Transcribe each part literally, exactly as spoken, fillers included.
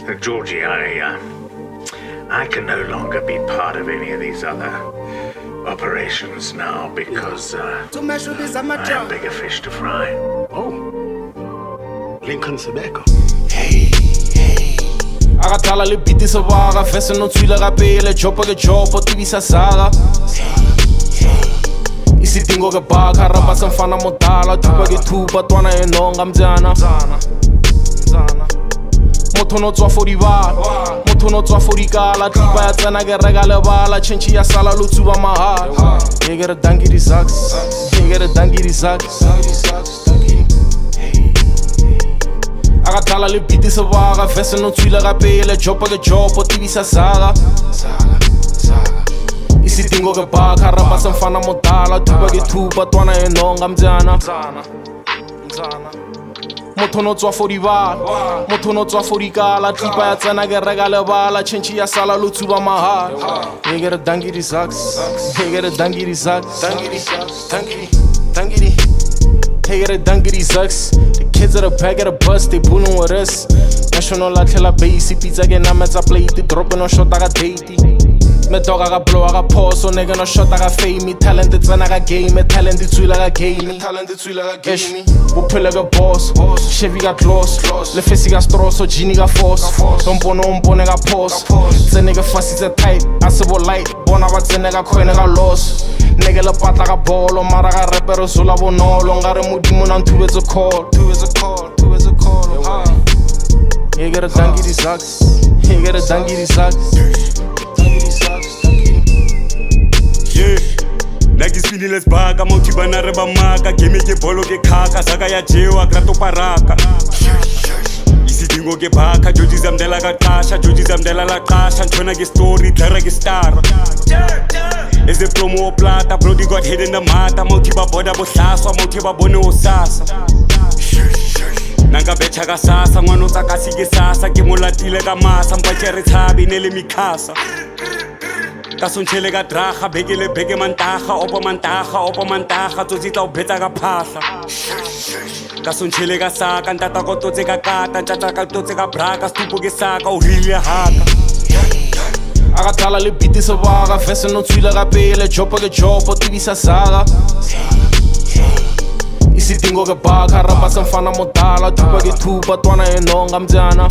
Uh, Georgie, I, uh, I can no longer be part of any of these other operations now because uh, I have bigger fish to fry. Oh, Lincoln Sebeko. Hey, hey. Akatala le biti sa vaga, fese non tswile ka pele, jopo ke jopo, tivisa saga. Isidingo ke baka, rapa sa mfana modala, tupa ke tupa, twana e nonga mzana. Motho no tswa for dibala, motho no tswa for dikala, tipa ya tsena ke reka lebala, tšhentšhi ya sala lo tsuba mahala. Hey, get a danky di sucks, hey, get a danky di sucks. Akatala le biti sa vaga, fese no tswile ka pele, jopo ke jopo, tivisa saga. Isidingo ke baka, rapa sa mfana modala, tupa ke tupa, twana e nonga mzana. Motho no tswa for dibala, motho no tswa for dikala, tipa ya tsena ke reka lebala, tšhentšhi ya sala lo tsuba mahala. Hey, get a danky di sucks, hey, get a danky di sucks. Hey, get a danky di sucks. The kids at the back of the bus, they bullin' with us. National la tlela basic, pizza ke nametsa plate, droppin' no shot ka date. Me dog I got blow, I got pause, so nigga no shot I got fame. Me talented when I got game, me talented too like I game me. Talented too like I game me. We pull like a boss, Chevy got claws, Le Fessi got straws, so Genie got force. Don't bono, don't bono, got pause. It's a nigga fussy, it's a tight, I say what light. Bona what's a nigga coin, I got lost. Nigga la pat like a ball, or mara got rapper, so la bono, longer than Mudimun on two is a call. Two is a call, two is a call. You get a danky di sucks, you get a danky di sucks. Yeah, nakisfinile sibhaka mawuthibana re bamaka game ke bolo ke khaka saka ya jewa krato paraka isidingo ke bhaka joji zamdela ka qasha joji zamdela la qasha ntshona ke story dlara ke star is a promo plata brody got hit in the mata mawuthiba boda bohlaswa mawuthiba bone osasa nanga betha ka sasa ngwana tsa ka sike sasa ke molatile ka masa mpatjere tshabi ne le mikhasa ka sonchele ka draga bekele beke mantaga opo mantaga opo mantaga tsotsi tla o betsa ka phahla ka sonchele ka saka ntata ko totse ka kata ntata ka totse ka braka stupo ke saka o rile haka akatala le biti sa vaga fese no tswile ka pele jopo ke jopo tivisa saga isidingo ke baka rapa sa mfana modala tupa ke tupa twana e nonga mzana.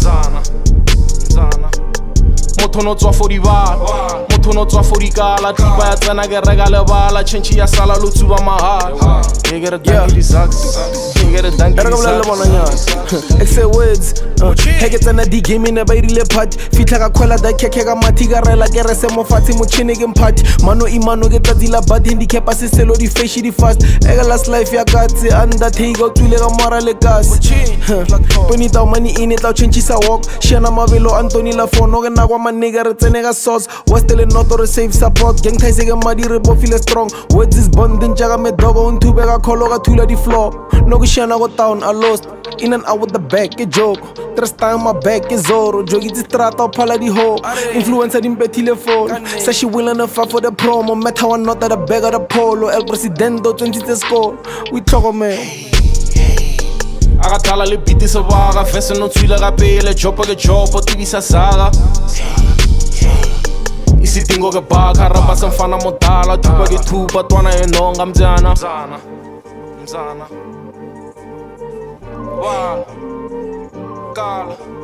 Motho no tswa for dibala, motho no tswa for dikala, tipa ya tsena ke reka lebala, tšhentšhi ya sala lo tsuba mahala. Hey, get a danky di sucks, hey, get a danky di sucks. Excel words, hey ke tsena di game ne ba irile part, fitla ka khwela da khekhe ka mathi ka rela ke rese mo fatshe mo tšhene ke mphathi, mano imano ke tsatsi la bad handicap a se selo di fashion di fast, ega last life ya katse undertaker o tswile ka mora le gas. twenty thou money in it tla tšhentšhisa walk, shena mabelo Anthony la fono ke nakwa nigga re tsene ka sauce west le north or save support gang ties ke madi re bo feel strong words is bonding jaga me dogo untube ka kholo ka thula di floor no ku shana go down I lost in and out with the back ke joke trust time my back ke zoro jogi di strata phala di ho influencer di mpethile phone say she willing to fight for the promo matter one not at the bag of the polo el presidente twenty score we talk man. Akatala le biti sa vaga fese no tswile ka pele jopo ke jopo tivisa saga isidingo ke baka rapa sa mfana modala tupa ke tupa twana e nonga mzana. Wow, Kala